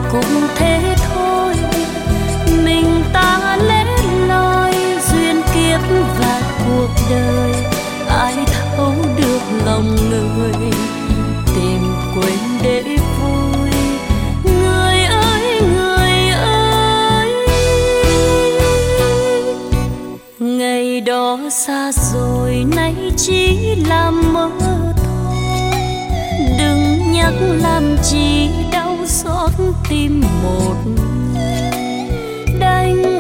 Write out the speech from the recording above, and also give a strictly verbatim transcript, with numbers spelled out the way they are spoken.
cũng thế thôi, mình ta lẻ loi duyên kiếp và cuộc đời, ai thấu được lòng người tìm quên để vui. Người ơi người ơi, ngày đó xa rồi nay chỉ là mơ thôi, đừng nhắc làm chi đau xót tim một người. Đành